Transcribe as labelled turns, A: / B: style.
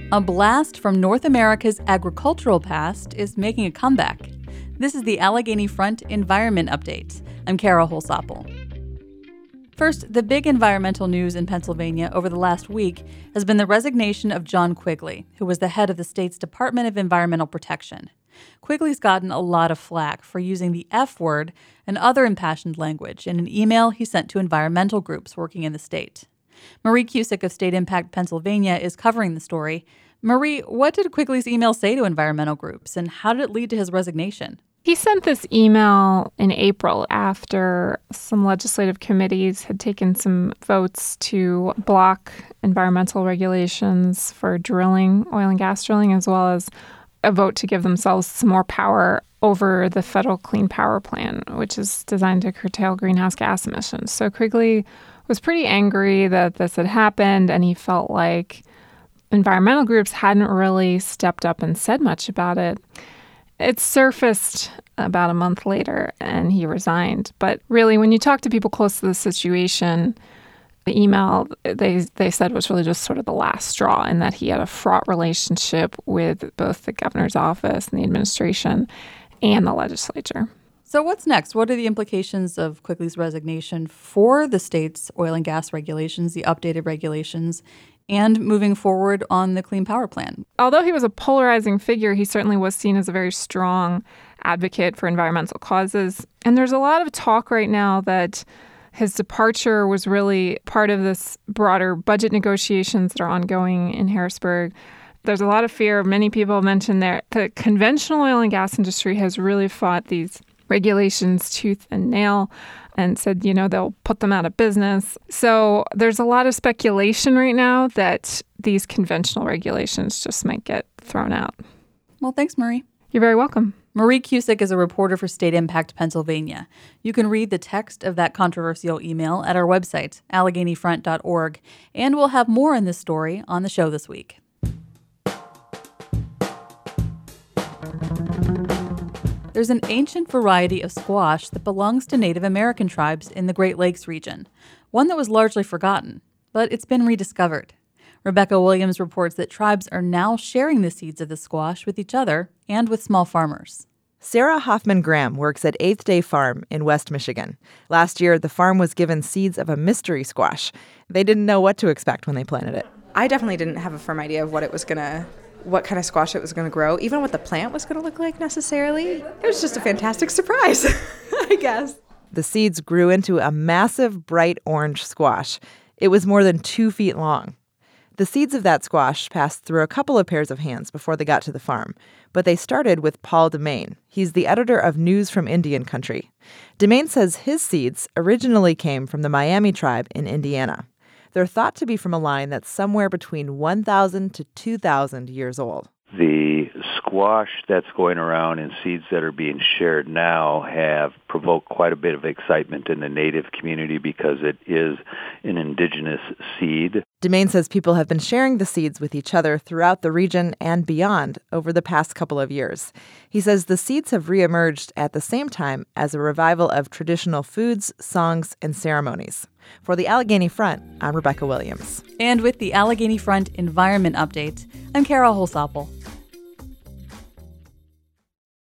A: A blast from North America's agricultural past is making a comeback. This is the Allegheny Front Environment Update. I'm Kara Holsopple. First, the big environmental news in Pennsylvania over the last week has been the resignation of John Quigley, who was the head of the state's Department of Environmental Protection. Quigley's gotten a lot of flack for using the F word and other impassioned language in an email he sent to environmental groups working in the state. Marie Cusick of State Impact Pennsylvania is covering the story. Marie, what did Quigley's email say to environmental groups, and how did it lead to his resignation?
B: He sent this email in April after some legislative committees had taken some votes to block environmental regulations for drilling, oil and gas drilling, as well as a vote to give themselves some more power over the federal Clean Power Plan, which is designed to curtail greenhouse gas emissions. So Quigley was pretty angry that this had happened, and he felt like environmental groups hadn't really stepped up and said much about it. It surfaced about a month later, and he resigned. But really, when you talk to people close to the situation, the email they said was really just sort of the last straw, in that he had a fraught relationship with both the governor's office and the administration and the legislature.
A: So what's next? What are the implications of Quigley's resignation for the state's oil and gas regulations, the updated regulations, and moving forward on the Clean Power Plan?
B: Although he was a polarizing figure, he certainly was seen as a very strong advocate for environmental causes. And there's a lot of talk right now that his departure was really part of this broader budget negotiations that are ongoing in Harrisburg. There's a lot of fear. Many people have mentioned that the conventional oil and gas industry has really fought these regulations tooth and nail and said, they'll put them out of business. So there's a lot of speculation right now that these conventional regulations just might get thrown out.
A: Well, thanks, Marie.
B: You're very welcome.
A: Marie Cusick is a reporter for State Impact Pennsylvania. You can read the text of that controversial email at our website, AlleghenyFront.org, and we'll have more on this story on the show this week. There's an ancient variety of squash that belongs to Native American tribes in the Great Lakes region, one that was largely forgotten, but it's been rediscovered. Rebecca Williams reports that tribes are now sharing the seeds of the squash with each other and with small farmers.
C: Sarah Hoffman Graham works at Eighth Day Farm in West Michigan. Last year, the farm was given seeds of a mystery squash. They didn't know what to expect when they planted it.
D: I definitely didn't have a firm idea of what kind of squash it was going to grow, even what the plant was going to look like necessarily. It was just a fantastic surprise, I guess.
C: The seeds grew into a massive bright orange squash. It was more than 2 feet long. The seeds of that squash passed through a couple of pairs of hands before they got to the farm, but they started with Paul DeMaine. He's the editor of News from Indian Country. DeMaine says his seeds originally came from the Miami tribe in Indiana. They're thought to be from a line that's somewhere between 1,000 to 2,000 years old.
E: The squash that's going around and seeds that are being shared now have provoked quite a bit of excitement in the Native community because it is an indigenous seed.
C: DeMaine says people have been sharing the seeds with each other throughout the region and beyond over the past couple of years. He says the seeds have reemerged at the same time as a revival of traditional foods, songs, and ceremonies. For the Allegheny Front, I'm Rebecca Williams.
A: And with the Allegheny Front Environment Update, I'm Kara Holsopple.